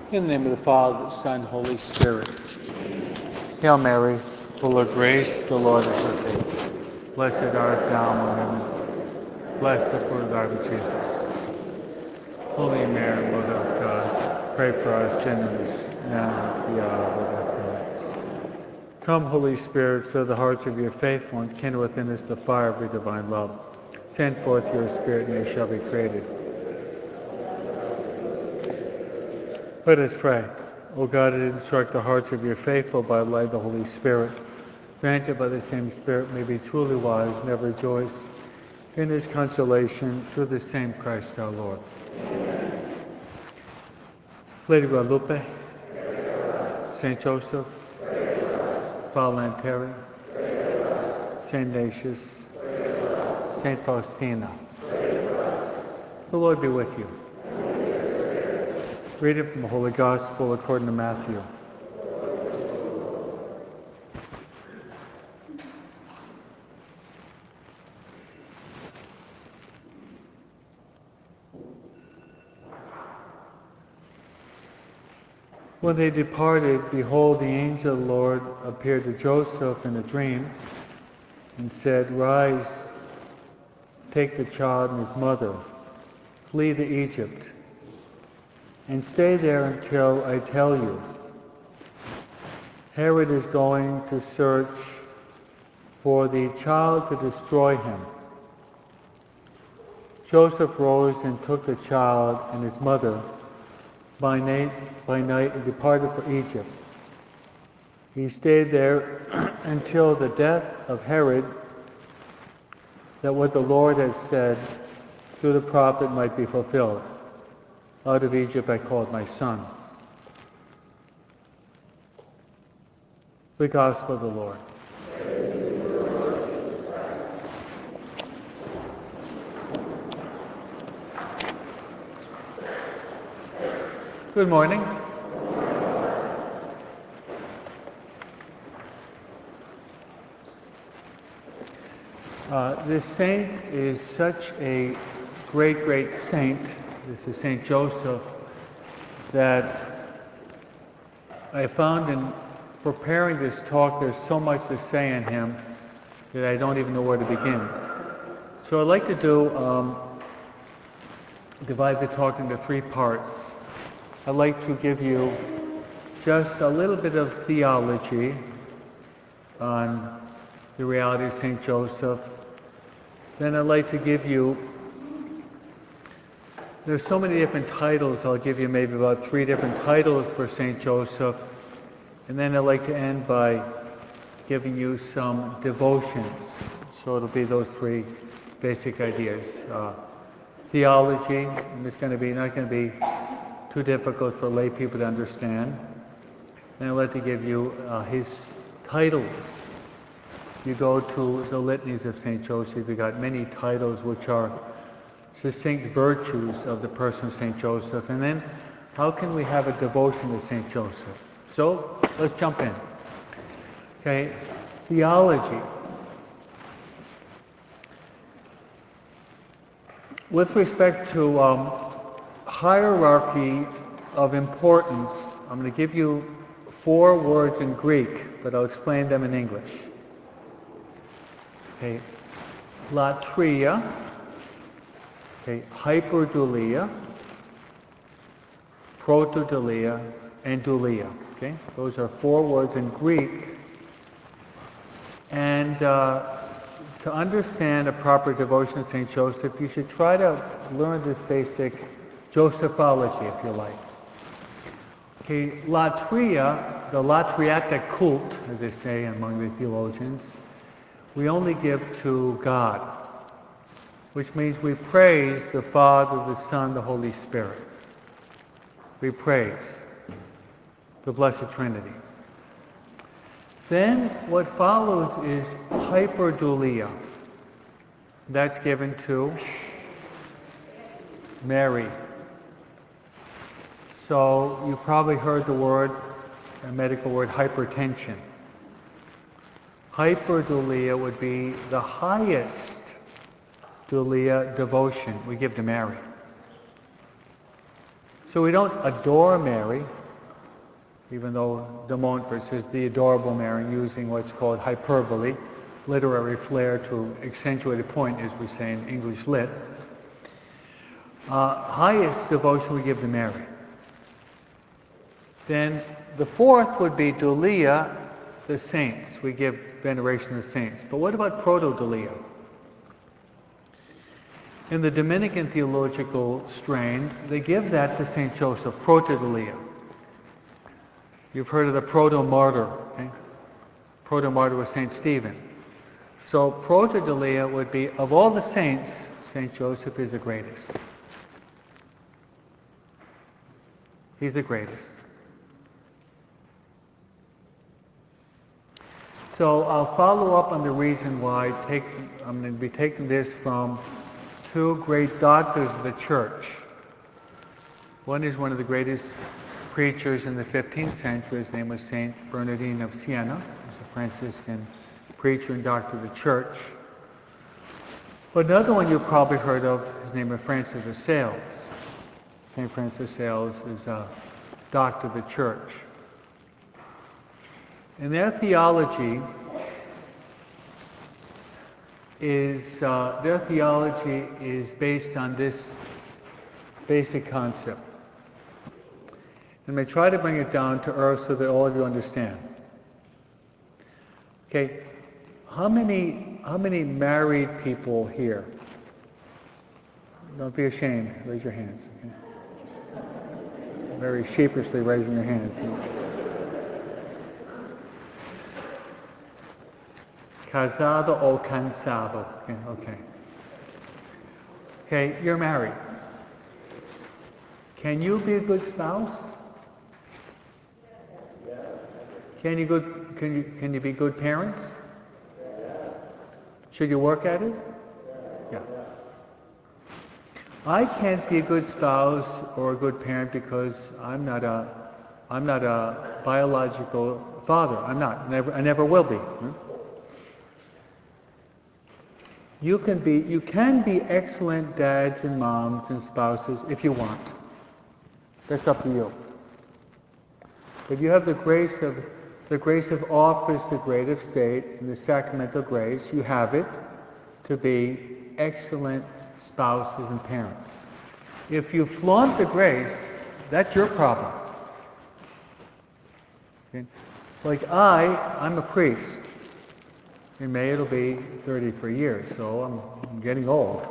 In the name of the Father, the Son, and the Holy Spirit. Hail Mary, full of grace, the Lord is with thee. Blessed art thou among women. Blessed the fruit of thy womb, Jesus. Holy Mary, Mother of God, pray for us sinners, now and at the hour of our death. Come, Holy Spirit, fill the hearts of your faithful and kindle within us the fire of your divine love. Send forth your Spirit, and they shall be created. Let us pray. O God, that instruct the hearts of your faithful by the light of the Holy Spirit, granted by the same Spirit may be truly wise and ever rejoice in his consolation through the same Christ our Lord. Lady Guadalupe, Saint Joseph, Father Lanteri, Saint Ignatius, Saint Faustina. The Lord be with you. Reading from the Holy Gospel according to Matthew. When they departed, behold, the angel of the Lord appeared to Joseph in a dream and said, "Rise, take the child and his mother, flee to Egypt, and stay there until I tell you. Herod is going to search for the child to destroy him." Joseph rose and took the child and his mother by night and departed for Egypt. He stayed there until the death of Herod, that what the Lord had said through the prophet might be fulfilled. "Out of Egypt I called my son." The Gospel of the Lord. Good morning. This saint is such a great saint. This is Saint Joseph, that I found in preparing this talk there's so much to say on him that I don't even know where to begin. So I'd like to divide the talk into three parts. I'd like to give you just a little bit of theology on the reality of St. Joseph. Then I'd like to give you, there's so many different titles, I'll give you maybe about 3 different titles for St. Joseph. And then I'd like to end by giving you some devotions. So it'll be those 3 basic ideas. Theology, and it's not going to be too difficult for lay people to understand. And I'd like to give you his titles. You go to the litanies of St. Joseph, you've got many titles which are succinct virtues of the person of St. Joseph. And then how can we have a devotion to St. Joseph? So let's jump in. Okay, theology. With respect to hierarchy of importance, I'm going to give you 4 words in Greek, but I'll explain them in English. Okay, latria, okay, hyperdulia, protodulia, and dulia. Okay, those are 4 words in Greek. And to understand a proper devotion to St. Joseph, you should try to learn this basic Josephology, if you like. Okay, latria, the latriatic cult, as they say among the theologians, we only give to God, which means we praise the Father, the Son, the Holy Spirit. We praise the Blessed Trinity. Then what follows is hyperdulia. That's given to Mary. So you probably heard the word, a medical word, hypertension. Hyperdulia would be the highest dulia devotion we give to Mary. So we don't adore Mary, even though de Montfort says the adorable Mary, using what's called hyperbole, literary flair to accentuate a point, as we say in English lit. Highest devotion we give to Mary. Then the fourth would be Dulia, the saints. We give veneration to the saints. But what about Proto-Dulia? In the Dominican theological strain, they give that to St. Joseph, Proto-Dulia. You've heard of the Proto-Martyr. Okay? Proto-Martyr was St. Stephen. So Proto-Dulia would be, of all the saints, St. Joseph is the greatest. He's the greatest. So I'll follow up on the reason why I'm going to be taking this from two great doctors of the church. One is one of the greatest preachers in the 15th century. His name was Saint Bernardine of Siena. He's a Franciscan preacher and doctor of the church. But another one you've probably heard of, his name is Francis of Sales. St. Francis of Sales is a doctor of the church. And their theology is based on this basic concept. And I try to bring it down to earth so that all of you understand. Okay, how many married people here? Don't be ashamed. Raise your hands. Okay? Very sheepishly raising your hands. Casado o cansado. Okay. Okay, you're married. Can you be a good spouse? Can you be good parents? Should you work at it? Yeah. I can't be a good spouse or a good parent because I'm not a biological father. I'm not. I never will be. You can be excellent dads and moms and spouses if you want. That's up to you. But you have the grace of office, the grace of state, and the sacramental grace. You have it to be excellent spouses and parents. If you flaunt the grace, that's your problem. Okay? Like I'm a priest. In May it'll be 33 years, so I'm getting old.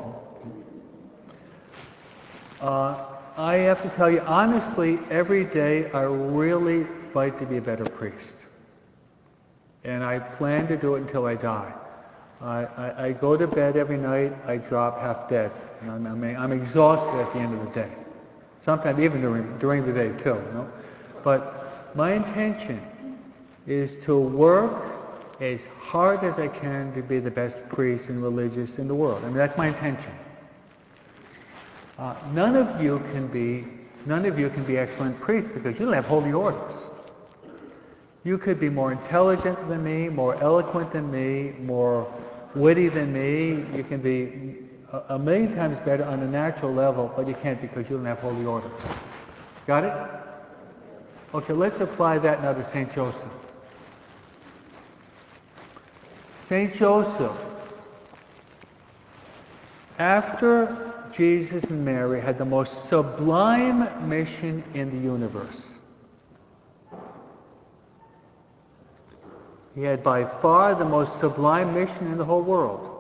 I have to tell you, honestly, every day I really fight to be a better priest. And I plan to do it until I die. I go to bed every night, I drop half dead. I'm exhausted at the end of the day. Sometimes even during the day too. You know? But my intention is to work as hard as I can to be the best priest and religious in the world. I mean, that's my intention. None of you can be excellent priests because you don't have holy orders. You could be more intelligent than me, more eloquent than me, more witty than me. You can be a million times better on a natural level, but you can't because you don't have holy orders. Got it? Okay, let's apply that now to St. Joseph. St. Joseph, after Jesus and Mary had the most sublime mission in the universe, he had by far the most sublime mission in the whole world.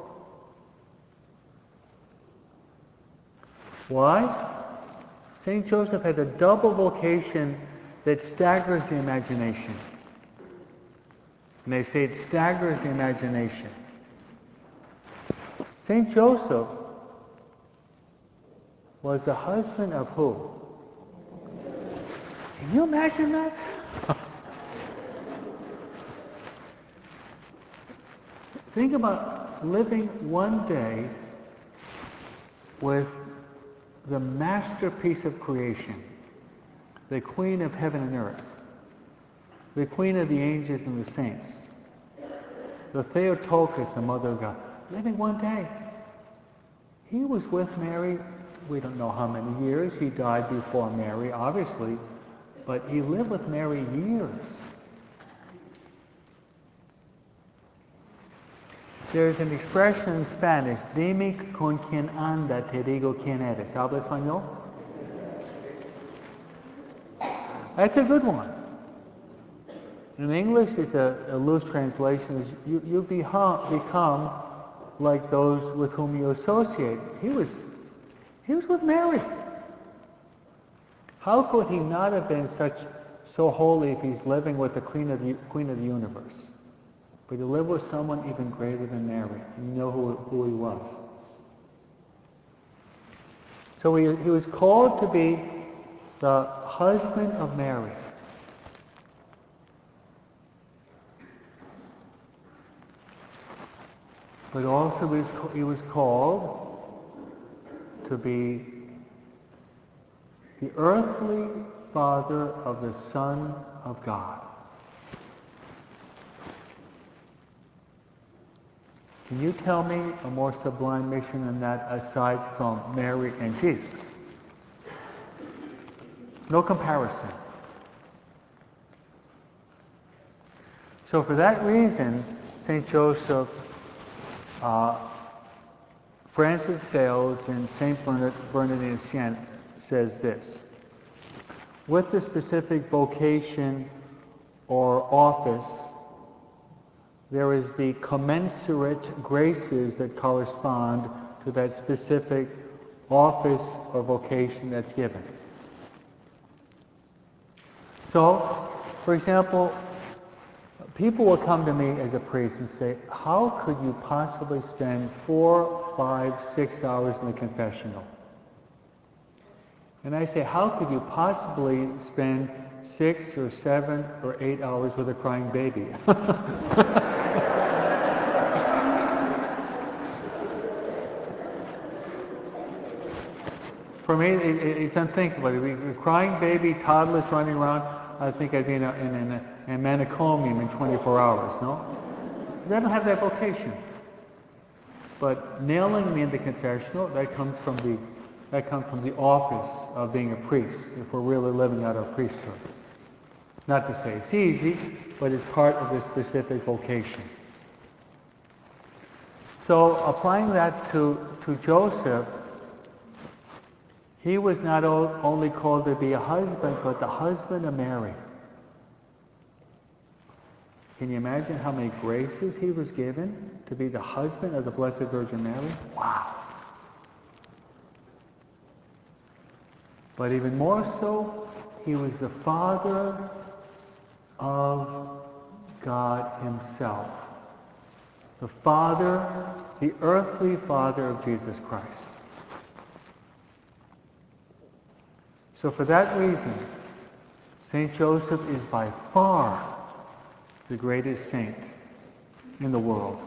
Why? St. Joseph had a double vocation that staggers the imagination. And they say it staggers the imagination. St. Joseph was the husband of who? Can you imagine that? Think about living one day with the masterpiece of creation, the Queen of heaven and earth, the Queen of the angels and the saints, the Theotokos, the Mother of God, living one day. He was with Mary, we don't know how many years. He died before Mary, obviously, but he lived with Mary years. There's an expression in Spanish, dime con quien anda, te digo quién eres. ¿Habla español? That's a good one. In English, it's a loose translation. You become like those with whom you associate. He was with Mary. How could he not have been so holy if he's living with the Queen of the universe? But he lived with someone even greater than Mary. You know who he was. So he was called to be the husband of Mary. But also he was called to be the earthly father of the Son of God. Can you tell me a more sublime mission than that aside from Mary and Jesus? No comparison. So for that reason, St. Joseph, Francis Sales and St. Bernardine of Siena says this: with the specific vocation or office, there is the commensurate graces that correspond to that specific office or vocation that's given. So, for example, people will come to me as a priest and say, how could you possibly spend 4, 5, 6 hours in the confessional? And I say, how could you possibly spend 6 or 7 or 8 hours with a crying baby? For me, it's unthinkable. A crying baby, toddlers running around, I think I'd be in a manicomium in 24 hours, no? Because I don't have that vocation. But nailing me in the confessional, that comes from the office of being a priest, if we're really living out our priesthood. Not to say it's easy, but it's part of the specific vocation. So applying that to Joseph, he was not only called to be a husband, but the husband of Mary. Can you imagine how many graces he was given to be the husband of the Blessed Virgin Mary? Wow. But even more so, he was the father of God himself. The father, the earthly father of Jesus Christ. So for that reason, St. Joseph is by far the greatest saint in the world.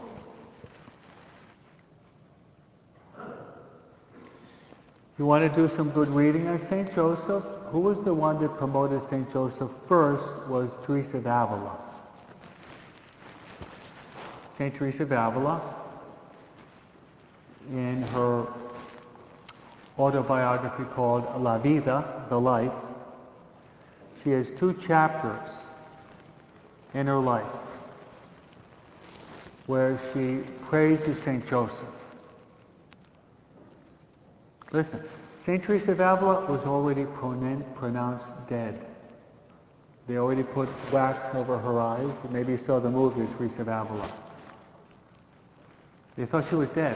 You want to do some good reading on St. Joseph? Who was the one that promoted St. Joseph first was Teresa of Avila. St. Teresa of Avila, in her autobiography called La Vida, the Life, she has 2 chapters in her life where she praises St. Joseph. Listen, St. Teresa of Avila was already pronounced dead. They already put wax over her eyes. Maybe you saw the movie Teresa of Avila. They thought she was dead.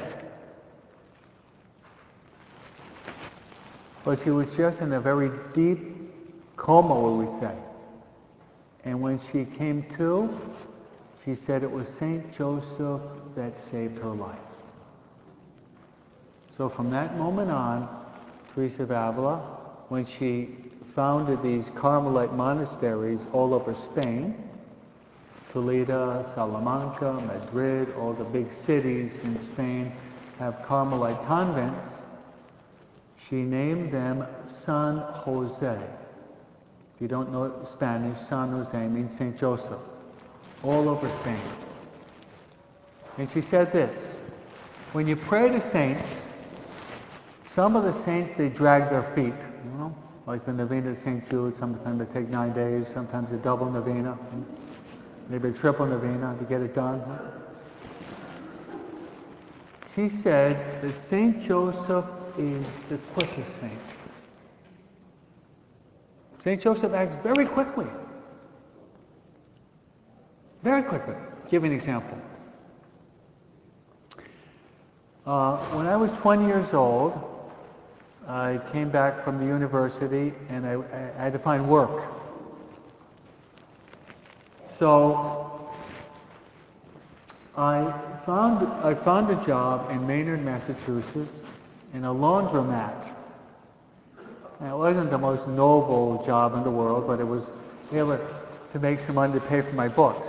But she was just in a very deep coma, will we say. And when she came to, she said it was St. Joseph that saved her life. So from that moment on, Teresa of Avila, when she founded these Carmelite monasteries all over Spain, Toledo, Salamanca, Madrid, all the big cities in Spain have Carmelite convents, she named them San Jose. If you don't know Spanish, San Jose means St. Joseph, all over Spain. And she said this: when you pray to saints, some of the saints, they drag their feet, you know, Like the novena at St. Jude, sometimes they take 9 days, sometimes a double novena, maybe a triple novena to get it done. She said that St. Joseph is the quickest saint. St. Joseph acts very quickly. Very quickly. Give you an example. When I was 20 years old, I came back from the university and I had to find work. So I found a job in Maynard, Massachusetts in a laundromat. And it wasn't the most noble job in the world, but it was able to make some money to pay for my books.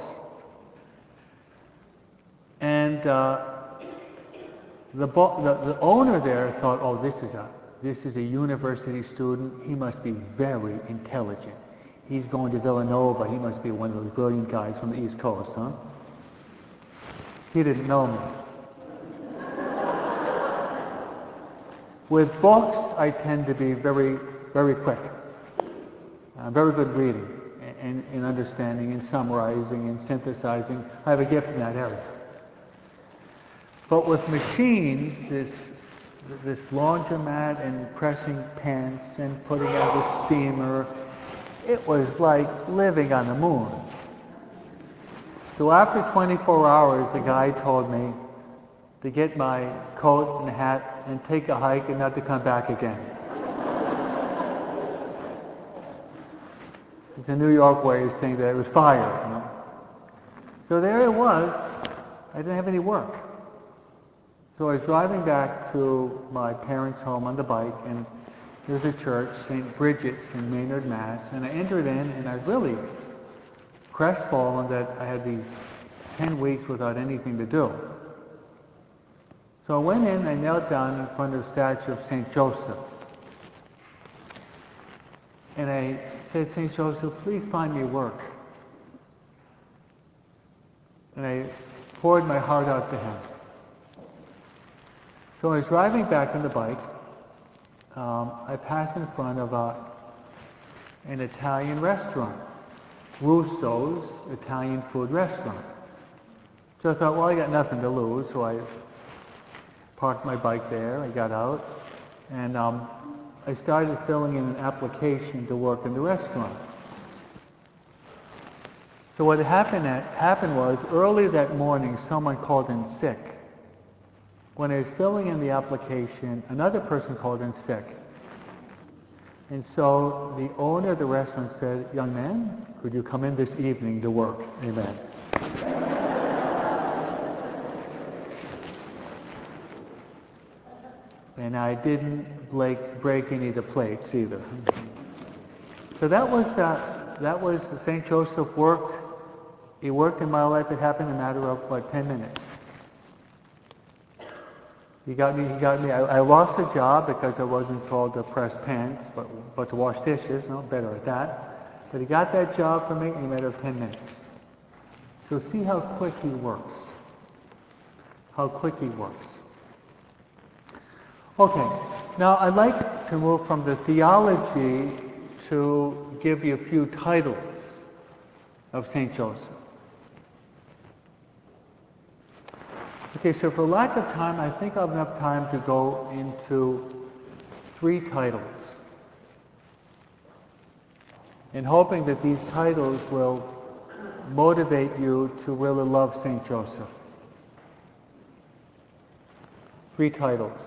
And the owner there thought, oh, this is a university student. He must be very intelligent. He's going to Villanova. He must be one of those brilliant guys from the East Coast, huh? He didn't know me. With books, I tend to be very, very quick. Very good reading and understanding and summarizing and synthesizing. I have a gift in that area. But with machines, this laundromat and pressing pants and putting out the steamer, it was like living on the moon. So after 24 hours, the guy told me to get my coat and hat and take a hike and not to come back again. It's a New York way of saying that it was fired, you know. So there it was. I didn't have any work. So I was driving back to my parents' home on the bike, and there's a church, St. Bridget's in Maynard, Mass. And I entered in, and I was really crestfallen that I had these 10 weeks without anything to do. So I went in, I knelt down in front of the statue of St. Joseph. And I said, St. Joseph, please find me work. And I poured my heart out to him. So I was driving back on the bike. I passed in front of an Italian restaurant, Russo's Italian food restaurant. So I thought, well, I got nothing to lose, so I parked my bike there. I got out, and I started filling in an application to work in the restaurant. So what happened was, early that morning, someone called in sick. When I was filling in the application, another person called in sick. And so the owner of the restaurant said, young man, could you come in this evening to work? Amen. And I didn't break any of the plates either. So that was St. Joseph worked. He worked in my life. It happened in a matter of, 10 minutes. He got me. I lost a job because I wasn't told to press pants, but to wash dishes. No, better at that. But he got that job for me in a matter of 10 minutes. So see how quick he works. How quick he works. Okay, now I'd like to move from the theology to give you a few titles of St. Joseph. Okay, so for lack of time, I think I'll have enough time to go into 3 titles. And hoping that these titles will motivate you to really love St. Joseph. 3 titles.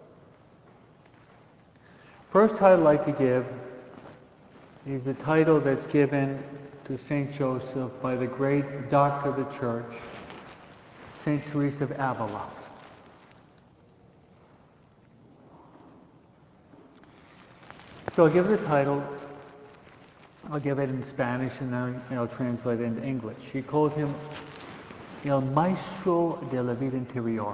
First title I'd like to give is the title that's given to St. Joseph by the great doctor of the Church, St. Teresa of Avila. So I'll give the title, I'll give it in Spanish and then I'll translate it into English. She called him El Maestro de la Vida Interior.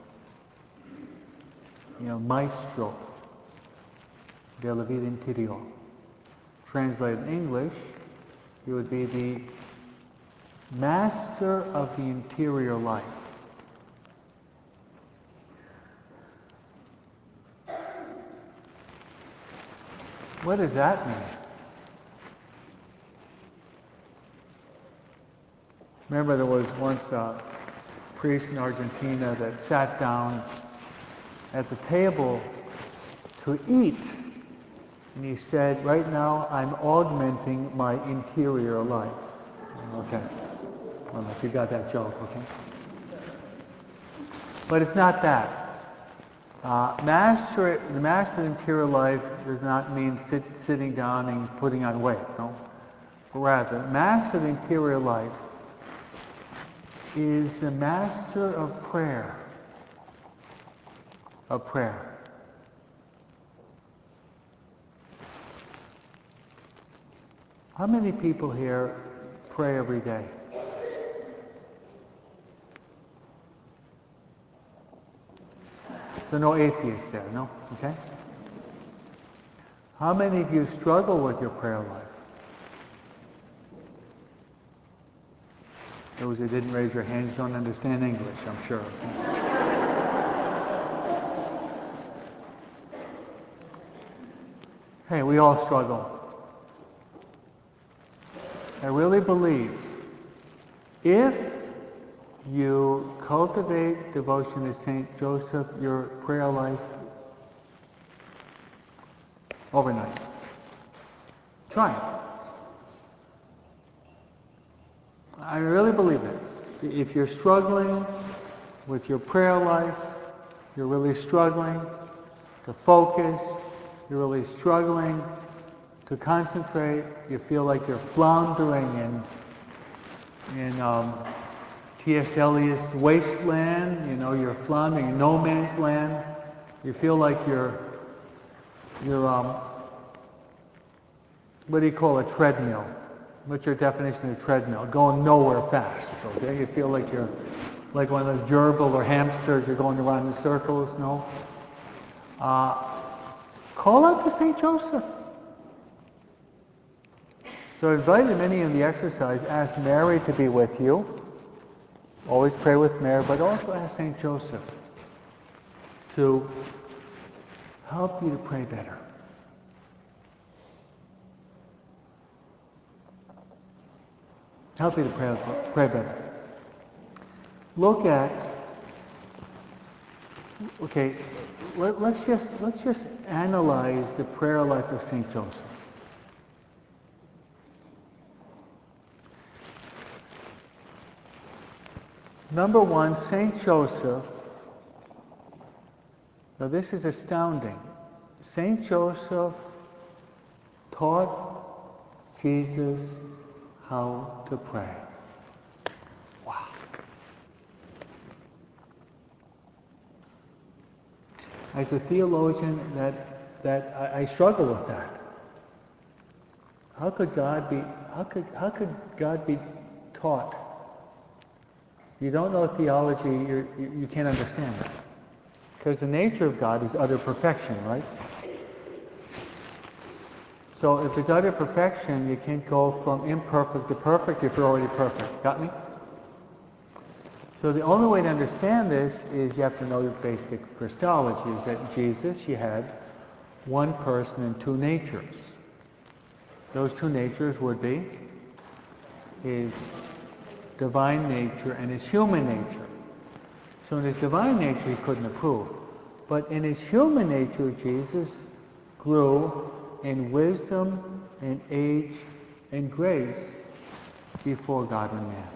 El Maestro de la Vida Interior. Translated in English, it would be the Master of the Interior Life. What does that mean? Remember, there was once a priest in Argentina that sat down at the table to eat. And he said, right now I'm augmenting my interior life. Okay. I don't know if you got that joke, okay? But it's not that. The master of interior life does not mean sitting down and putting on weight, no? But rather, master of interior life is the master of prayer. Of prayer. How many people here pray every day? So no atheists there, no? Okay? How many of you struggle with your prayer life? Those who didn't raise your hands don't understand English, I'm sure. Hey, we all struggle. I really believe if you cultivate devotion to St. Joseph, your prayer life overnight. Try it. I really believe it. If you're struggling with your prayer life, you're really struggling to focus, you're really struggling to concentrate, you feel like you're floundering in T.S. Eliot's wasteland, you know, you're floundering in no man's land, you feel like you're what do you call a treadmill? What's your definition of a treadmill? Going nowhere fast, okay? You feel like you're like one of those gerbil or hamsters, you're going around in circles, no? Call out to St. Joseph. So I invited many in the exercise, ask Mary to be with you. Always pray with Mary, but also ask St. Joseph to help you to pray better. Help you to pray better. Look at, okay, let's just analyze the prayer life of St. Joseph. Number one, St. Joseph, now this is astounding. St. Joseph taught Jesus how to pray. Wow. As a theologian, that I struggle with that. How could God be taught? You don't know theology, you can't understand it. Because the nature of God is utter perfection, right? So if it's utter perfection, you can't go from imperfect to perfect if you're already perfect. Got me? So the only way to understand this is you have to know the basic Christology, is that Jesus, he had one person and two natures. Those two natures would be his divine nature and his human nature. So in his divine nature he couldn't approve. But in his human nature, Jesus grew in wisdom and age and grace before God and man.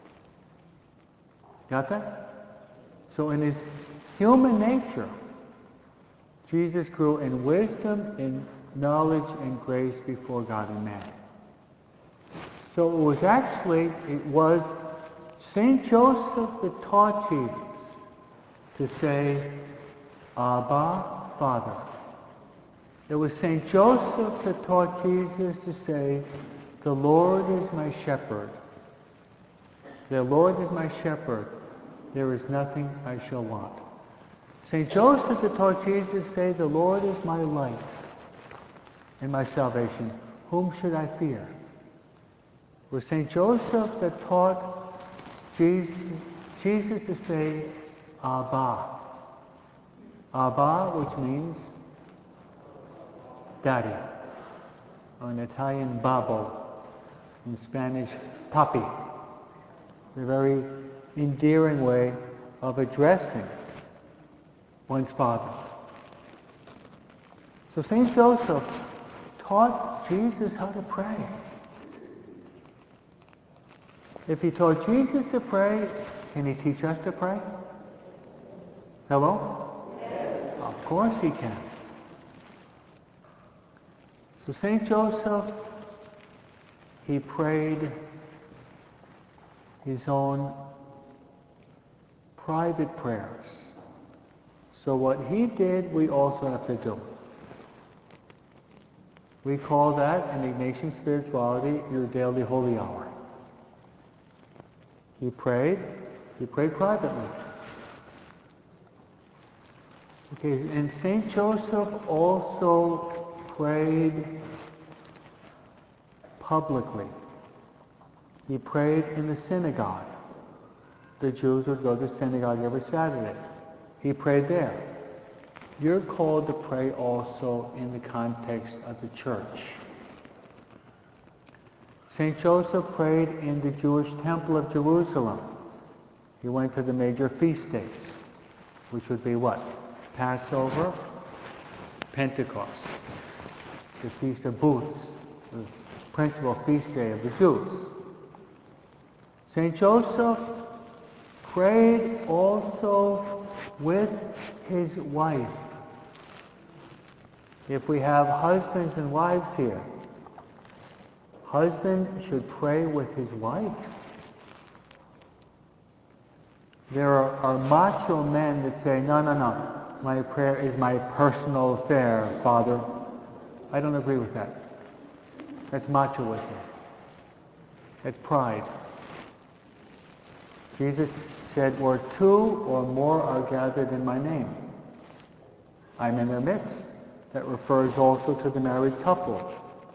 Got that? So in his human nature, Jesus grew in wisdom and knowledge and grace before God and man. So it was St. Joseph that taught Jesus to say, Abba, Father. It was St. Joseph that taught Jesus to say, the Lord is my shepherd. The Lord is my shepherd. There is nothing I shall want. St. Joseph that taught Jesus to say, the Lord is my light and my salvation. Whom should I fear? It was St. Joseph that taught Jesus to say, Abba. Abba, which means Daddy. or in Italian babo, in Spanish papi. A very endearing way of addressing one's father. So St. Joseph taught Jesus how to pray. If he taught Jesus to pray, can he teach us to pray? Hello? Yes. Of course he can. So St. Joseph, he prayed his own private prayers. So what he did, we also have to do. We call that, in Ignatian spirituality, your daily holy hour. He prayed privately. Okay, and St. Joseph also prayed publicly. He prayed in the synagogue. The Jews would go to synagogue every Saturday. He prayed there. You're called to pray also in the context of the church. St. Joseph prayed in the Jewish Temple of Jerusalem. He went to the major feast days, which would be what? Passover, Pentecost, the Feast of Booths, the principal feast day of the Jews. St. Joseph prayed also with his wife. If we have husbands and wives here, husband should pray with his wife. There are macho men that say, no, my prayer is my personal affair, Father. I don't agree with that. That's machoism. That's pride. Jesus said, where two or more are gathered in my name, I'm in their midst. That refers also to the married couple.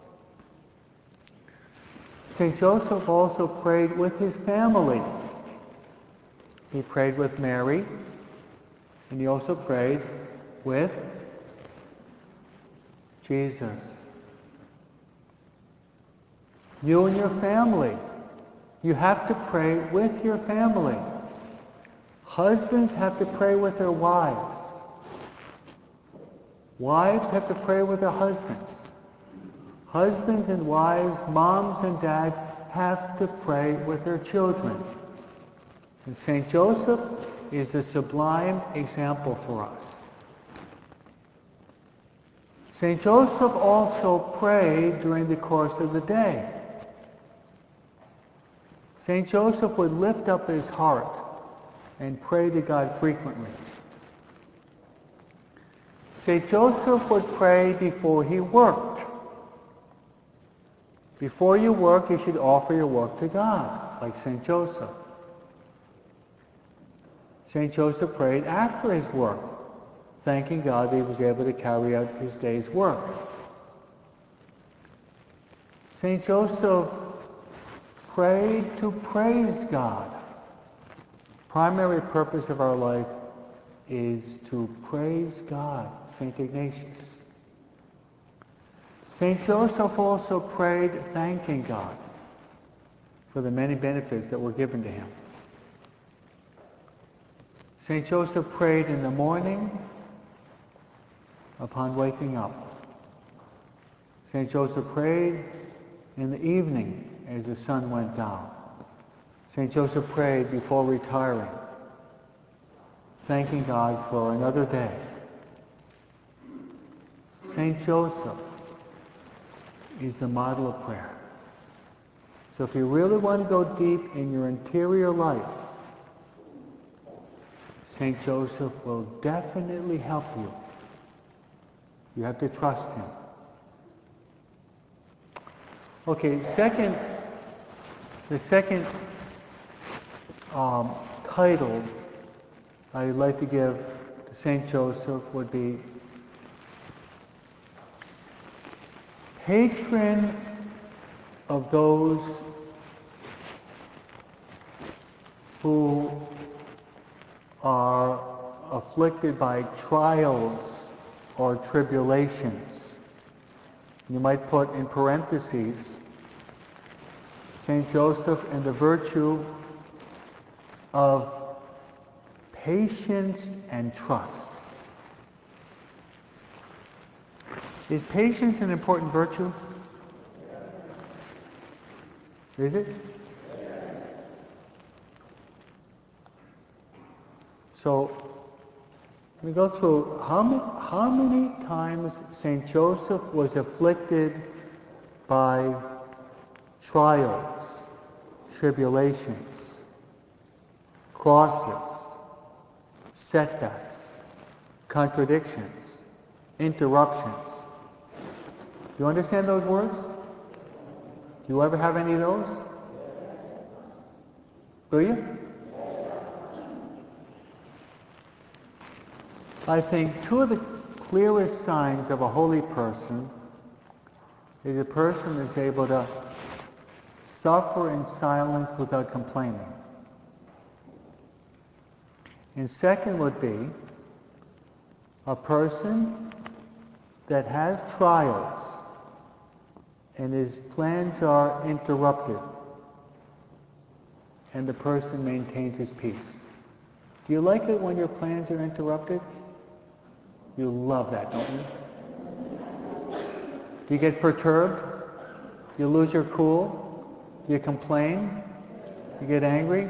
St. Joseph also prayed with his family. He prayed with Mary, and he also prayed with Jesus. You and your family, you have to pray with your family. Husbands have to pray with their wives. Wives have to pray with their husbands. Husbands and wives, moms and dads have to pray with their children. And St. Joseph is a sublime example for us. St. Joseph also prayed during the course of the day. St. Joseph would lift up his heart and pray to God frequently. St. Joseph would pray before he worked. Before you work, you should offer your work to God, like St. Joseph. St. Joseph prayed after his work, thanking God that he was able to carry out his day's work. St. Joseph prayed to praise God. Primary purpose of our life is to praise God, St. Ignatius. St. Joseph also prayed thanking God for the many benefits that were given to him. St. Joseph prayed in the morning upon waking up. St. Joseph prayed in the evening as the sun went down. St. Joseph prayed before retiring, thanking God for another day. St. Joseph is the model of prayer. So if you really want to go deep in your interior life, St. Joseph will definitely help you. You have to trust him. Okay, the second title I'd like to give to St. Joseph would be patron of those who are afflicted by trials or tribulations. You might put in parentheses St. Joseph and the virtue of patience and trust. Is patience an important virtue? Is it? So, let me go through how many times St. Joseph was afflicted by trials, tribulations, crosses, setbacks, contradictions, interruptions. Do you understand those words? Do you ever have any of those? Do you? I think two of the clearest signs of a holy person is a person is able to suffer in silence without complaining. And second would be a person that has trials and his plans are interrupted and the person maintains his peace. Do you like it when your plans are interrupted? You love that, don't you? Do you get perturbed? You lose your cool? Do you complain? You get angry?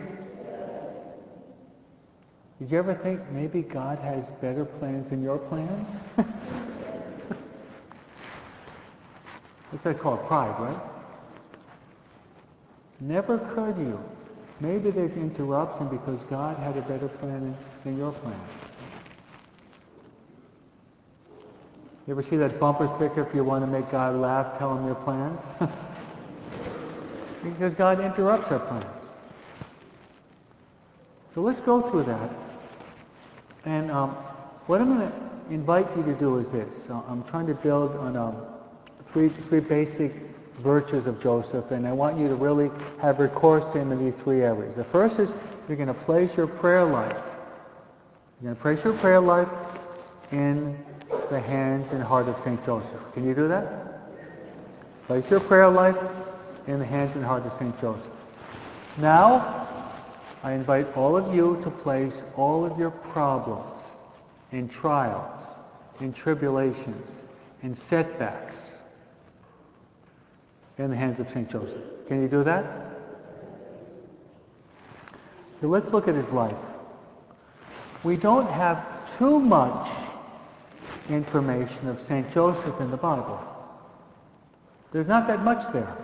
Did you ever think maybe God has better plans than your plans? What's that called? Pride, right? Never occurred to you. Maybe there's interruption because God had a better plan than your plan. You ever see that bumper sticker, if you want to make God laugh, tell him your plans? Because God interrupts our plans. So let's go through that. And what I'm going to invite you to do is this. I'm trying to build on three basic virtues of Joseph, and I want you to really have recourse to him in these three areas. The first is you're going to place your prayer life. You're going to place your prayer life in the hands and heart of St. Joseph. Can you do that? Place your prayer life in the hands and heart of St. Joseph. Now, I invite all of you to place all of your problems and trials and tribulations and setbacks in the hands of St. Joseph. Can you do that? So let's look at his life. We don't have too much information of St. Joseph in the Bible. There's not that much there.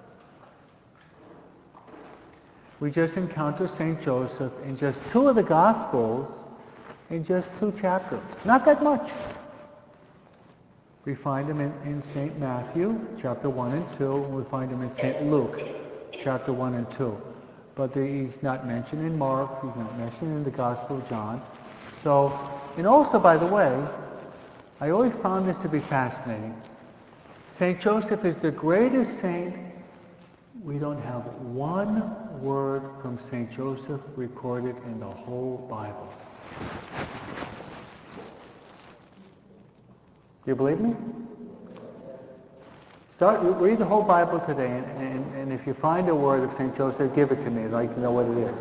We just encounter St. Joseph in just two of the Gospels in just 2 chapters. Not that much. We find him in St. Matthew, chapter 1 and 2, and we find him in St. Luke, chapter 1 and 2. But he's not mentioned in Mark, he's not mentioned in the Gospel of John. So, and also, by the way, I always found this to be fascinating. St. Joseph is the greatest saint. We don't have one word from St. Joseph recorded in the whole Bible. Do you believe me? Read the whole Bible today, and if you find a word of St. Joseph, give it to me. I'd like to know what it is.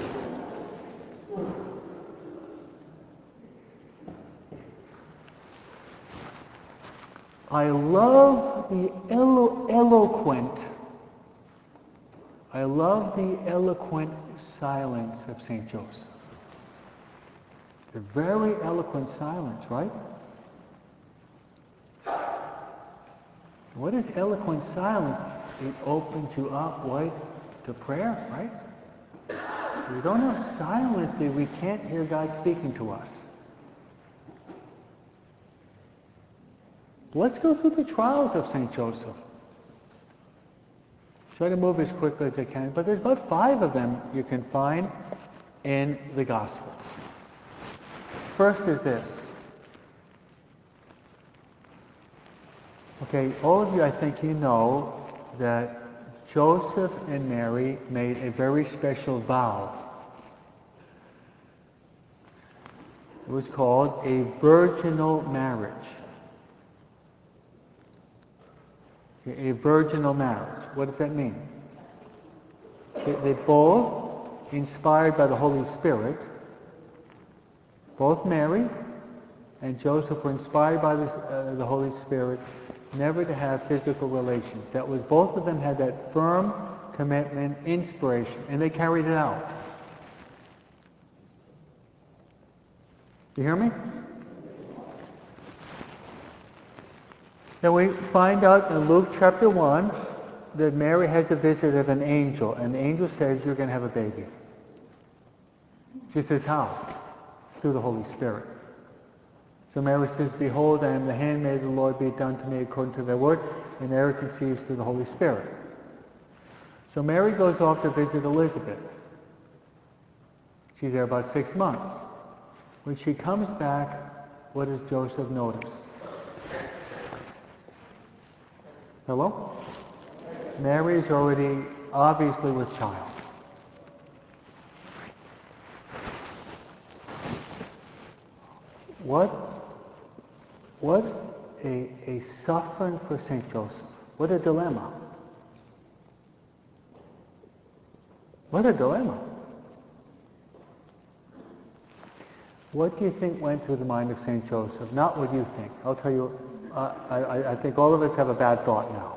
I love the eloquent silence of St. Joseph. The very eloquent silence, right? What is eloquent silence? It opens you up, right, to prayer, right? We don't have silence if we can't hear God speaking to us. Let's go through the trials of St. Joseph. Try to move as quickly as I can, but there's about 5 of them you can find in the Gospels. First is this. Okay, all of you, I think you know that Joseph and Mary made a very special vow. It was called a virginal marriage. A virginal marriage. What does that mean? They both, inspired by the Holy Spirit, both Mary and Joseph were inspired by the Holy Spirit never to have physical relations. That was, both of them had that firm commitment, inspiration, and they carried it out. You hear me? Then we find out in Luke chapter 1 that Mary has a visit of an angel, and the angel says, you're going to have a baby. She says, how? Through the Holy Spirit. So Mary says, behold, I am the handmaid of the Lord, be it done to me according to thy word. And Mary conceives through the Holy Spirit. So Mary goes off to visit Elizabeth. She's there about 6 months. When she comes back, what does Joseph notice? Hello? Mary is already obviously with child. What a suffering for St. Joseph. What a dilemma. What a dilemma. What do you think went through the mind of St. Joseph? Not what you think. I'll tell you, I think all of us have a bad thought now.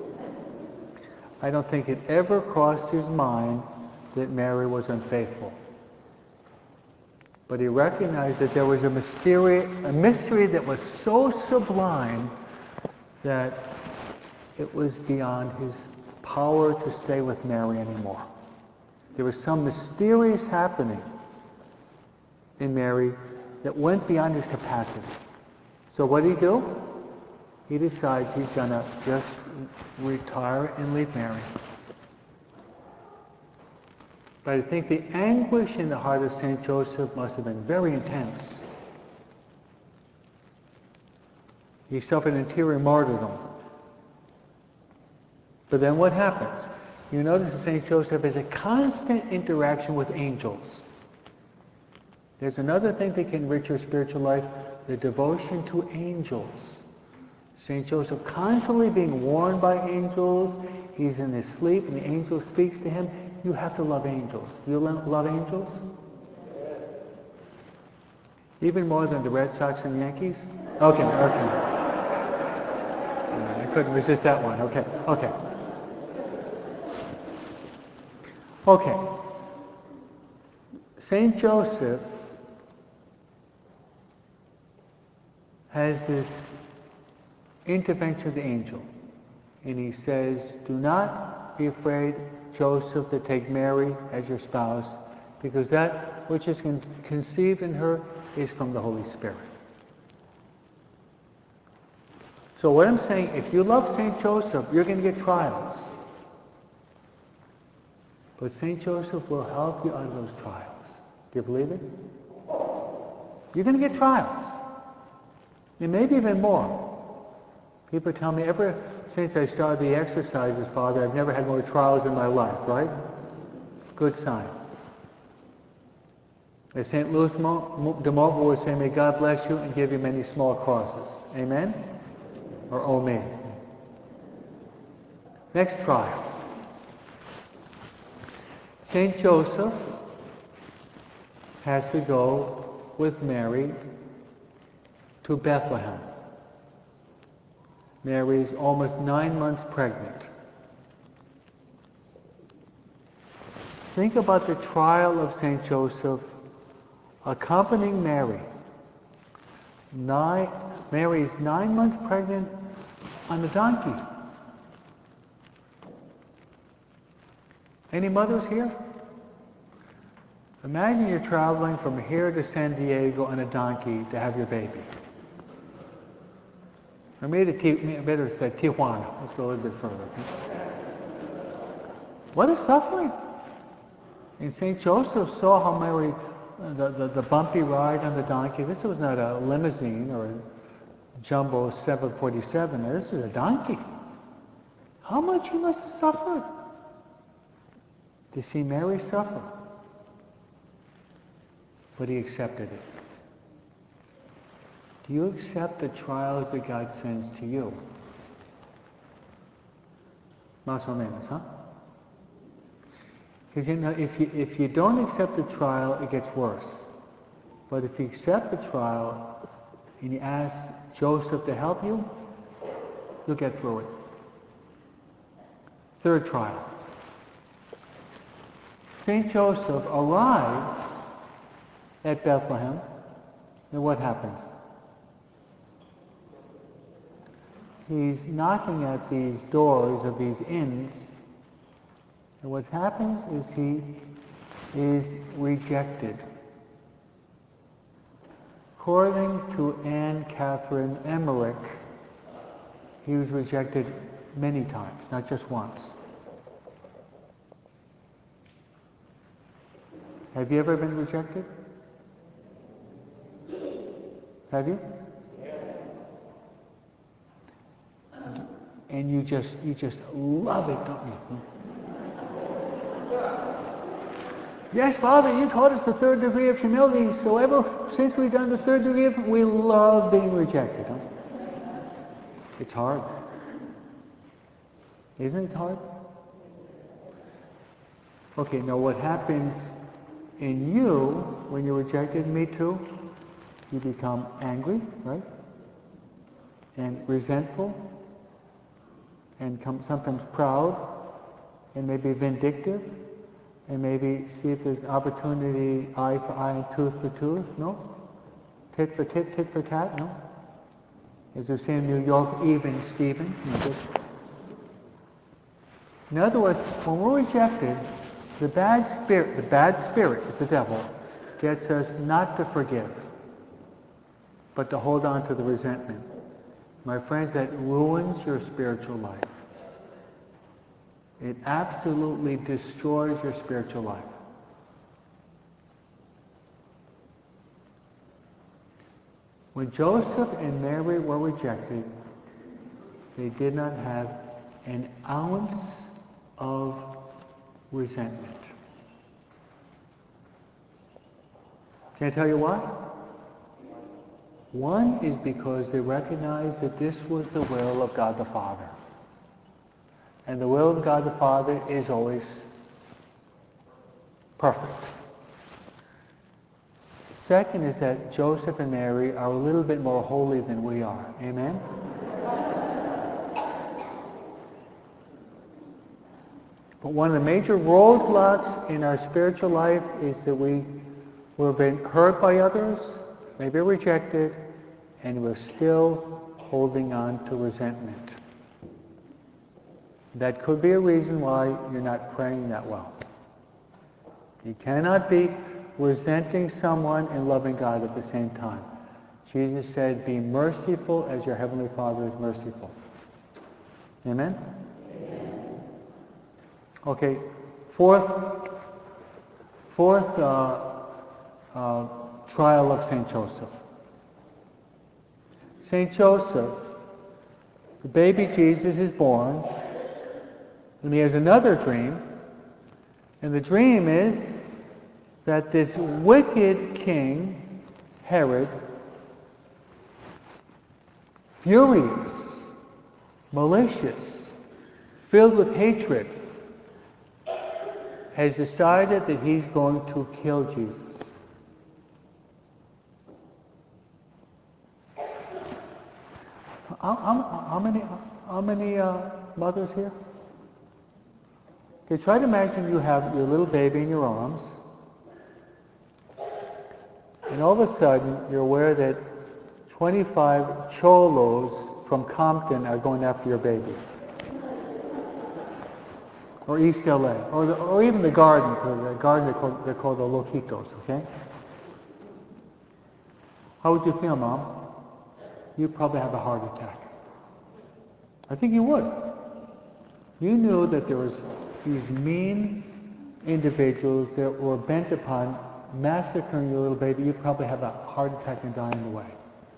I don't think it ever crossed his mind that Mary was unfaithful. But he recognized that there was a mystery that was so sublime that it was beyond his power to stay with Mary anymore. There was some mysterious happening in Mary that went beyond his capacity. So what did he do? He decides he's going to just retire and leave Mary. But I think the anguish in the heart of St. Joseph must have been very intense. He suffered interior martyrdom. But then what happens? You notice that St. Joseph has a constant interaction with angels. There's another thing that can enrich your spiritual life, the devotion to angels. St. Joseph constantly being warned by angels. He's in his sleep and the angel speaks to him. You have to love angels. You love angels? Even more than the Red Sox and Yankees? Okay. I couldn't resist that one. Okay. St. Joseph has this intervention of the angel. And he says, do not be afraid, Joseph, to take Mary as your spouse, because that which is conceived in her is from the Holy Spirit. So what I'm saying, if you love St. Joseph, you're going to get trials. But St. Joseph will help you out of those trials. Do you believe it? You're going to get trials. And maybe even more. People tell me, ever since I started the exercises, Father, I've never had more trials in my life, right? Good sign. As St. Louis de Montfort would say, may God bless you and give you many small crosses. Amen? Or amen. Next trial. St. Joseph has to go with Mary to Bethlehem. Mary is almost 9 months pregnant. Think about the trial of St. Joseph accompanying Mary. Mary is 9 months pregnant on a donkey. Any mothers here? Imagine you're traveling from here to San Diego on a donkey to have your baby. Or maybe better say Tijuana. Let's go a little bit further. What a suffering. And St. Joseph saw how Mary, the bumpy ride on the donkey. This was not a limousine or a jumbo 747. This is a donkey. How much he must have suffered to see Mary suffer. But he accepted it. Do you accept the trials that God sends to you? Más o menos, huh? Because if you don't accept the trial, it gets worse. But if you accept the trial and you ask Joseph to help you, you'll get through it. Third trial. St. Joseph arrives at Bethlehem, and what happens? He's knocking at these doors of these inns, and what happens is he is rejected. According to Anne Catherine Emmerich, he was rejected many times, not just once. Have you ever been rejected? Have you? And you just love it, don't you? Yes, Father, you taught us the third degree of humility, so ever since we've done the third degree of, we love being rejected. Huh? It's hard. Isn't it hard? Okay, now what happens in you when you're rejected, me too, you become angry, right? And resentful, and sometimes proud, and maybe vindictive, and maybe see if there's an opportunity, eye for eye and tooth for tooth, no? Tit for tit, tit for tat, no? As they say in New York, even Steven. In other words, when we're rejected, the bad spirit, it's the devil, gets us not to forgive, but to hold on to the resentment. My friends, that ruins your spiritual life. It absolutely destroys your spiritual life. When Joseph and Mary were rejected, they did not have an ounce of resentment. Can I tell you why? One is because they recognized that this was the will of God the Father. And the will of God the Father is always perfect. Second is that Joseph and Mary are a little bit more holy than we are. Amen? But one of the major roadblocks in our spiritual life is that we've been hurt by others, maybe rejected, and we're still holding on to resentment. That could be a reason why you're not praying that well. You cannot be resenting someone and loving God at the same time. Jesus said, be merciful as your Heavenly Father is merciful. Amen? Amen. Okay, fourth trial of St. Joseph. St. Joseph, the baby Jesus is born, and he has another dream, and the dream is that this wicked king, Herod, furious, malicious, filled with hatred, has decided that he's going to kill Jesus. How many mothers here? Okay, try to imagine you have your little baby in your arms, and all of a sudden you're aware that 25 cholos from Compton are going after your baby. Or East LA, or even the gardens. The garden they're called the Loquitos, okay? How would you feel, Mom? You'd probably have a heart attack. I think you would. You knew that there was these mean individuals that were bent upon massacring your little baby. You'd probably have a heart attack and die on the way.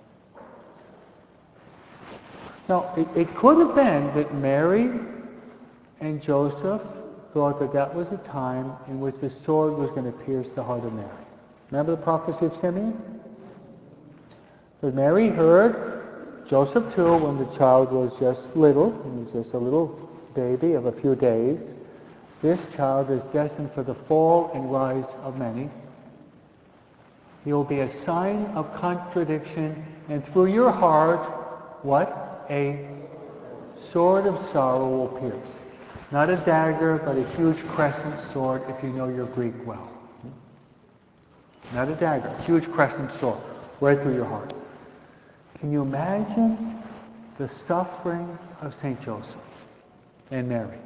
Now, it could have been that Mary and Joseph thought that that was a time in which the sword was going to pierce the heart of Mary. Remember the prophecy of Simeon? But Mary heard, Joseph too, when the child was just little, he was just a little baby of a few days. This child is destined for the fall and rise of many. He will be a sign of contradiction, and through your heart, what? A sword of sorrow will pierce. Not a dagger, but a huge crescent sword, if you know your Greek well. Not a dagger, a huge crescent sword, right through your heart. Can you imagine the suffering of St. Joseph and Mary?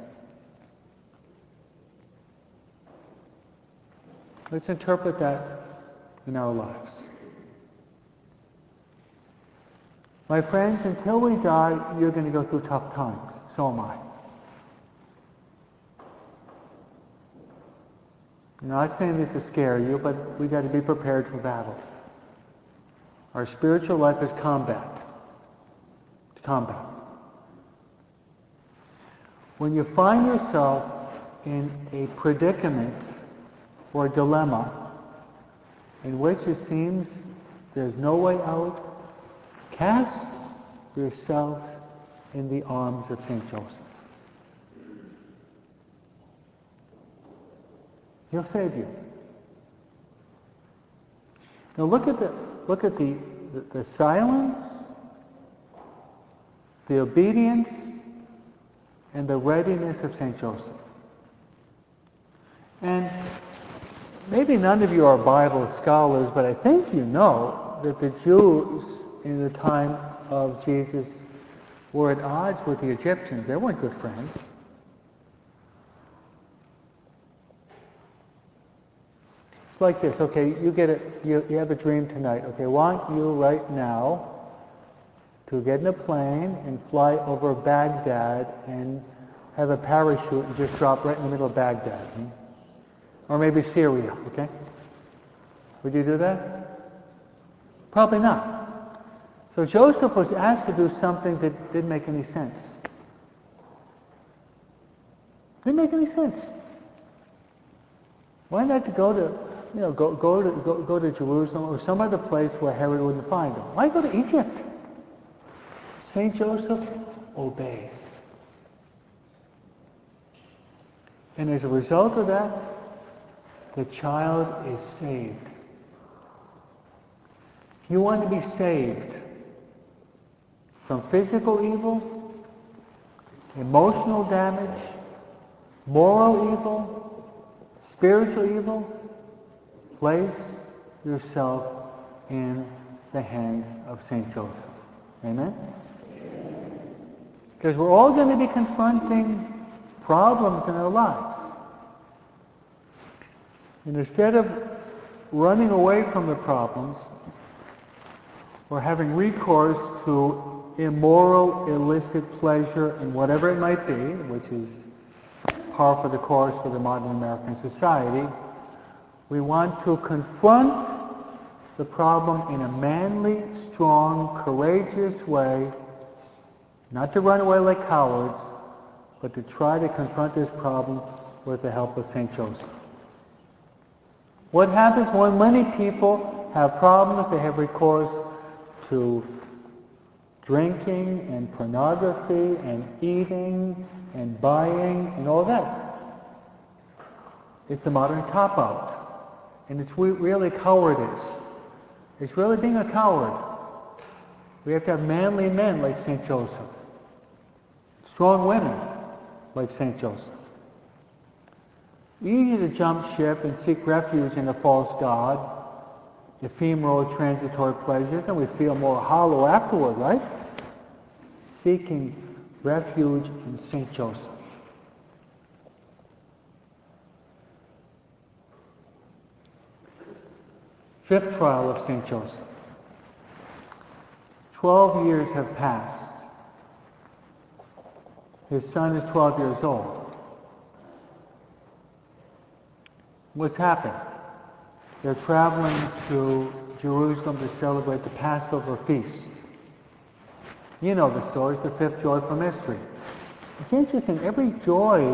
Let's interpret that in our lives. My friends, until we die, you're going to go through tough times. So am I. I'm not saying this to scare you, but we got to be prepared for battle. Our spiritual life is combat. It's combat. When you find yourself in a predicament or a dilemma in which it seems there's no way out, cast yourself in the arms of St. Joseph. He'll save you. Now look at the silence, the obedience, and the readiness of St. Joseph. And maybe none of you are Bible scholars, but I think you know that the Jews in the time of Jesus were at odds with the Egyptians. They weren't good friends. It's like this, okay, you have a dream tonight. Okay, I want you right now to get in a plane and fly over Baghdad and have a parachute and just drop right in the middle of Baghdad. Or maybe Syria, okay? Would you do that? Probably not. So Joseph was asked to do something that didn't make any sense. Didn't make any sense. Why not to go to Jerusalem or some other place where Herod wouldn't find him? Why go to Egypt? St. Joseph obeys. And as a result of that, the child is saved. If you want to be saved from physical evil, emotional damage, moral evil, spiritual evil, place yourself in the hands of St. Joseph. Amen? Because we're all going to be confronting problems in our lives. And instead of running away from the problems or having recourse to immoral, illicit pleasure in whatever it might be, which is par for the course for the modern American society, we want to confront the problem in a manly, strong, courageous way, not to run away like cowards, but to try to confront this problem with the help of St. Joseph. What happens when many people have problems? They have recourse to drinking and pornography and eating and buying and all that. It's the modern cop-out. And it's really cowardice. It's really being a coward. We have to have manly men like St. Joseph. Strong women like St. Joseph. Easy to jump ship and seek refuge in a false god, ephemeral, transitory pleasures, and we feel more hollow afterward, right? Seeking refuge in St. Joseph. Fifth trial of St. Joseph. 12 years have passed. His son is 12 years old. What's happened? They're traveling to Jerusalem to celebrate the Passover feast. You know the story. It's the fifth joyful mystery. It's interesting. Every joy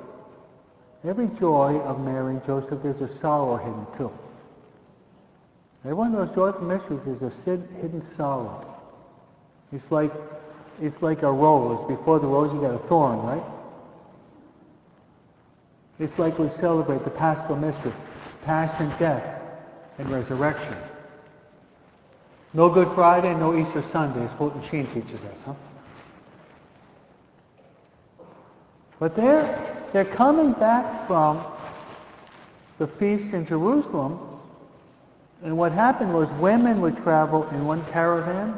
of Mary and Joseph, there's a sorrow hidden too. Every one of those joyful mysteries is a hidden sorrow. It's like a rose. Before the rose, you got a thorn, right? It's like we celebrate the Paschal Mystery, Passion, Death, and Resurrection. No Good Friday, no Easter Sunday, as Fulton Sheen teaches us, huh? But they're coming back from the feast in Jerusalem, and what happened was women would travel in one caravan,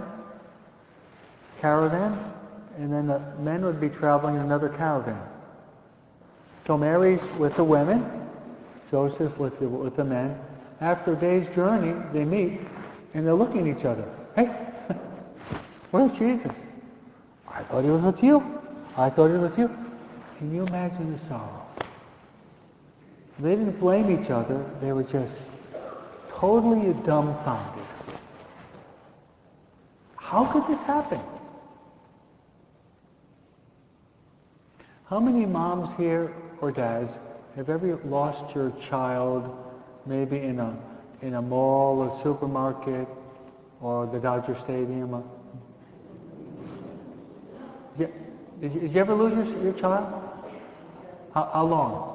and then the men would be traveling in another caravan. So Mary's with the women, Joseph with the men. After a day's journey, they meet, and they're looking at each other. Hey, where's Jesus? I thought he was with you. I thought he was with you. Can you imagine the sorrow? They didn't blame each other. They were just totally dumbfounded. How could this happen? How many moms here or dads have ever lost your child maybe in a mall or supermarket or the Dodger Stadium? Did you ever lose your child? How long?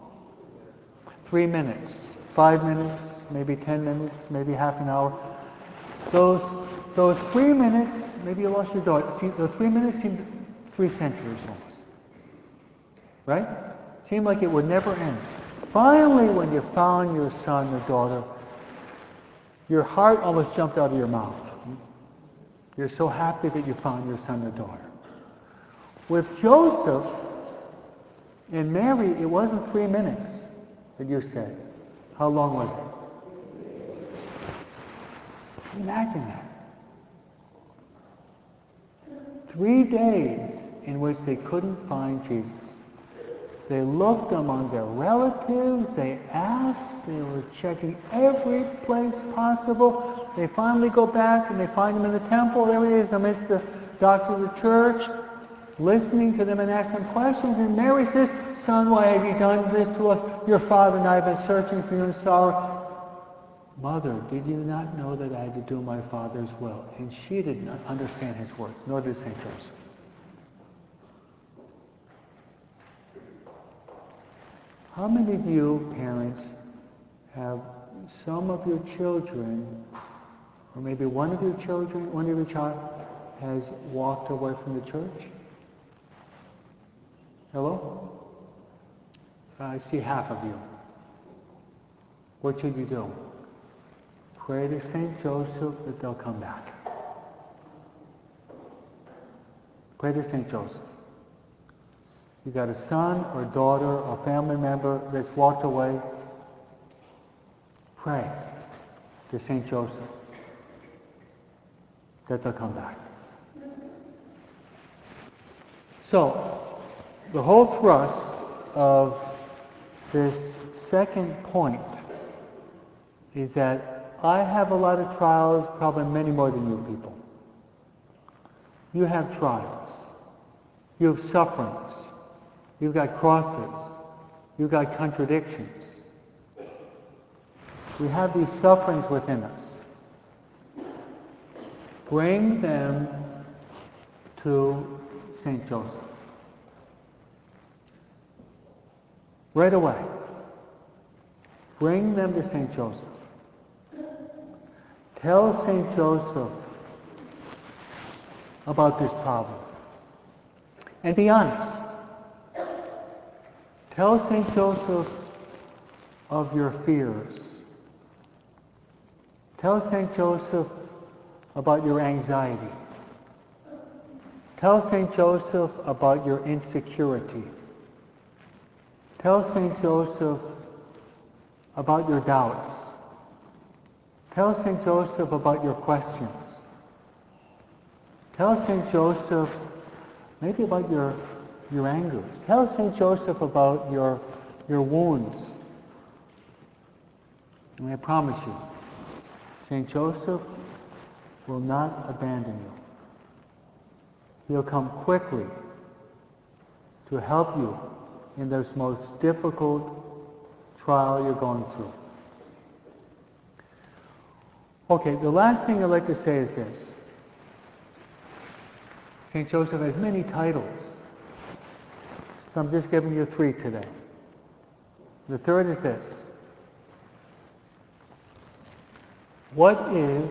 3 minutes, 5 minutes, maybe 10 minutes, maybe half an hour. Those 3 minutes, maybe you lost your daughter. See, those 3 minutes seemed 3 centuries almost. Right? Seemed like it would never end. Finally, when you found your son or daughter, your heart almost jumped out of your mouth. You're so happy that you found your son or daughter. With Joseph and Mary, it wasn't 3 minutes that you said. How long was it? Imagine that. 3 days in which they couldn't find Jesus. They looked among their relatives, they asked, they were checking every place possible. They finally go back and they find him in the temple. There he is amidst the doctors of the church, listening to them and asking questions. And Mary says, "Son, why have you done this to us? Your father and I have been searching for you in sorrow." "Mother, did you not know that I had to do my Father's will?" And she did not understand his words, nor did St. Joseph. How many of you parents have some of your children, or maybe one of your children, one of your child, has walked away from the church? Hello? I see half of you. What should you do? Pray to St. Joseph that they'll come back. Pray to St. Joseph. You got a son or daughter or family member that's walked away, pray to St. Joseph that they'll come back. So, the whole thrust of this second point is that I have a lot of trials, probably many more than you people. You have trials. You have sufferings. You've got crosses. You've got contradictions. We have these sufferings within us. Bring them to St. Joseph. Right away. Bring them to St. Joseph. Tell St. Joseph about this problem. And be honest. Tell St. Joseph of your fears. Tell St. Joseph about your anxiety. Tell St. Joseph about your insecurity. Tell St. Joseph about your doubts. Tell St. Joseph about your questions. Tell St. Joseph maybe about your angers. Tell St. Joseph about your wounds. And I promise you, St. Joseph will not abandon you. He'll come quickly to help you in this most difficult trial you're going through. Okay, the last thing I'd like to say is this. St. Joseph has many titles. So I'm just giving you 3 today. The third is this. What is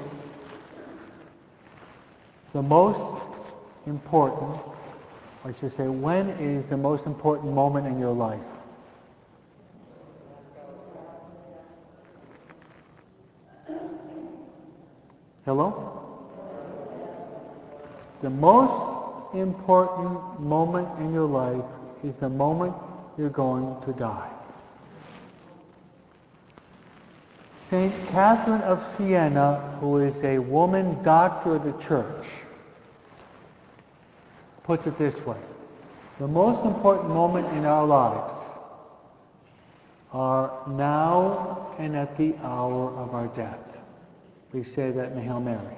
the most important, or I should say, when is the most important moment in your life? Hello? The most important moment in your life is the moment you're going to die. Saint Catherine of Siena, who is a woman doctor of the church, puts it this way. The most important moment in our lives are now and at the hour of our death. We say that in the Hail Mary.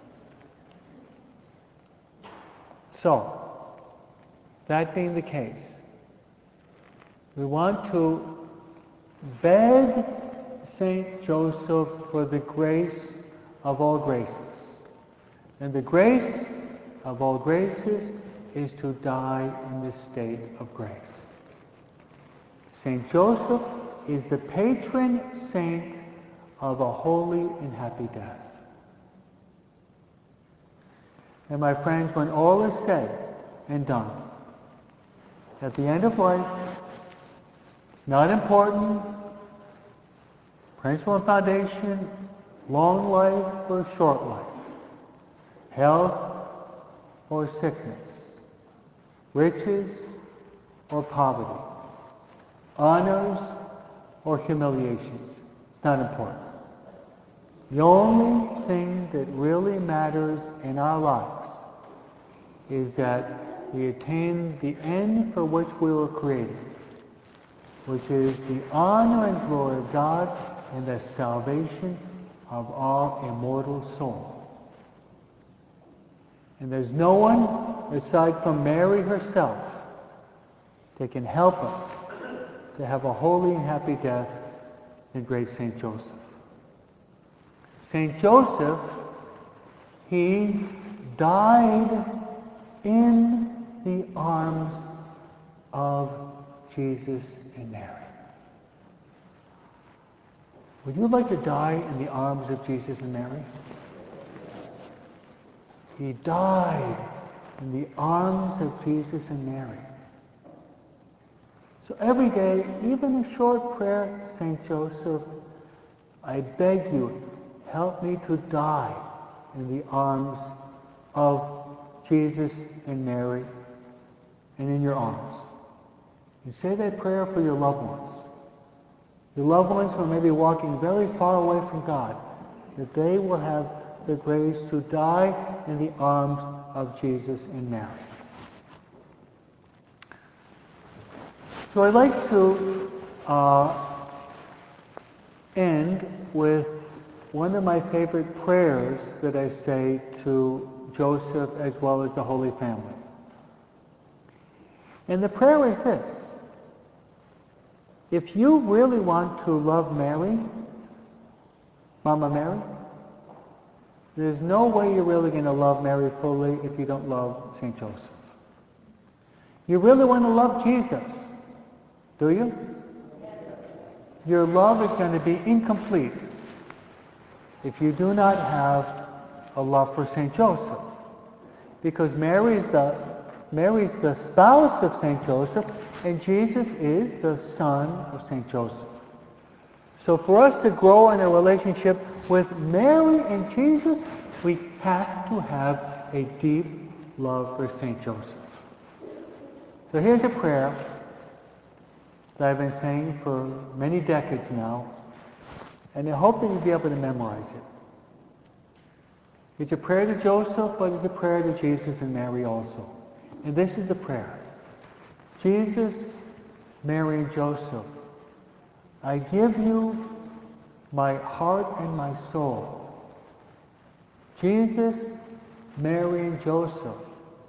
So, that being the case, we want to beg Saint Joseph for the grace of all graces. And the grace of all graces is to die in the state of grace. Saint Joseph is the patron saint of a holy and happy death. And my friends, when all is said and done, at the end of life, it's not important, principle and foundation, long life or short life, health or sickness, riches or poverty, honors or humiliations. It's not important. The only thing that really matters in our lives is that we attain the end for which we were created, which is the honor and glory of God and the salvation of our immortal soul. And there's no one aside from Mary herself that can help us to have a holy and happy death than great Saint Joseph. Saint Joseph, he died in the arms of Jesus and Mary. Would you like to die in the arms of Jesus and Mary? He died in the arms of Jesus and Mary. So every day, even a short prayer, Saint Joseph, I beg you, help me to die in the arms of Jesus and Mary and in your arms. And say that prayer for your loved ones. Your loved ones who may be walking very far away from God, that they will have the grace to die in the arms of Jesus and Mary. So I'd like to end with one of my favorite prayers that I say to Joseph as well as the Holy Family. And the prayer is this. If you really want to love Mary, Mama Mary, there's no way you're really going to love Mary fully if you don't love St. Joseph. You really want to love Jesus, do you? Your love is going to be incomplete if you do not have a love for St. Joseph. Because Mary's the spouse of St. Joseph, and Jesus is the son of St. Joseph. So for us to grow in a relationship with Mary and Jesus, we have to have a deep love for St. Joseph. So here's a prayer that I've been saying for many decades now, and I hope that you'll be able to memorize it. It's a prayer to Joseph, but it's a prayer to Jesus and Mary also. And this is the prayer. Jesus, Mary, and Joseph, I give you my heart and my soul. Jesus, Mary, and Joseph,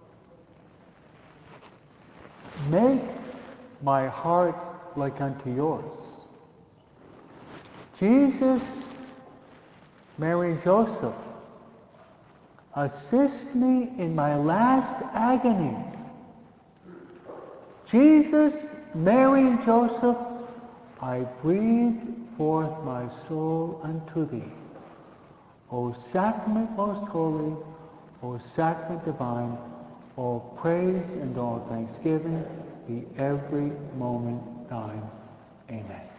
make my heart like unto yours. Jesus, Mary, and Joseph, assist me in my last agony. Jesus, Mary, and Joseph, I breathe forth my soul unto thee. O sacrament most holy, O sacrament divine, all praise and all thanksgiving be every moment thine. Amen.